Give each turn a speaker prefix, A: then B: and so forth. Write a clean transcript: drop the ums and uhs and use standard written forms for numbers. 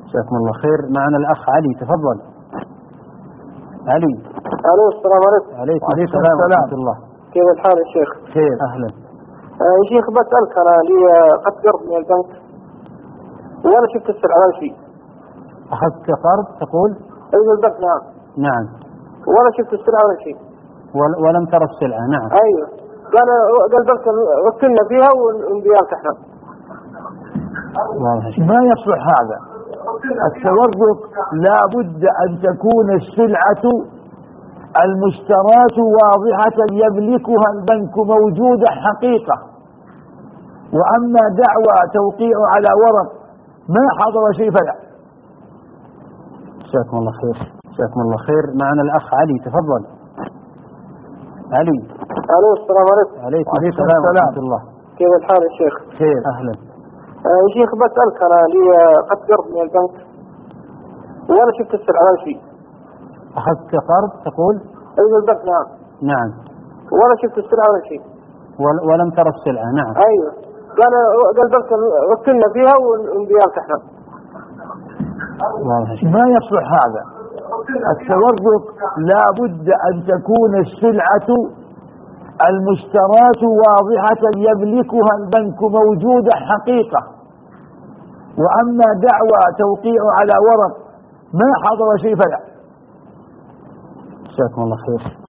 A: جزاكم الله خير. معنا الأخ علي، تفضل. علي.
B: الو، السلام عليكم.
A: عليكم السلام ورحمة الله.
B: كيف الحال يا شيخ؟
A: خير، أهلا.
B: يا شيخ بسألك، أنا لي قد قرض من البنك ولا شفت السلعة ولا شيء.
A: أخذت قرض تقول؟
B: أي من البنك، نعم.
A: نعم.
B: ولا شفت السلعة ولا شيء.
A: ولم ترى السلعة؟ نعم.
B: أيوه. قال البنك وكلنا فيها ونبيعك احنا.
C: ما يصلح هذا. التورق لا بد أن تكون السلعة المشتراة واضحة يملكها البنك موجودة حقيقة. وأما دعوى توقيع على ورق ما حضر شيء فلا.
A: جزاكم الله خير. جزاكم الله خير. معنا الأخ علي، تفضل. علي.
B: الو، السلام عليكم.
A: عليكم السلام ورحمة الله.
B: كيف الحال يا شيخ؟
A: خير، أهلا.
B: يا شيخ بسألك، أنا لي قد قرض من البنك ولا شفت السلعة ولا شيء.
A: أخذت قرض تقول؟
B: أي من البنك، نعم.
A: نعم.
B: ولا شفت السلعة ولا شيء.
A: ولم ترى السلعة؟ نعم.
B: أيوه. قال البنك وكلنا فيها ونبيعك احنا.
C: ما يصلح هذا. التورق لا بد أن تكون السلعة المشتراة واضحة يملكها البنك موجودة حقيقة. وأما دعوى توقيع على ورق ما حضر شيء فلا.
A: جزاكم الله خير.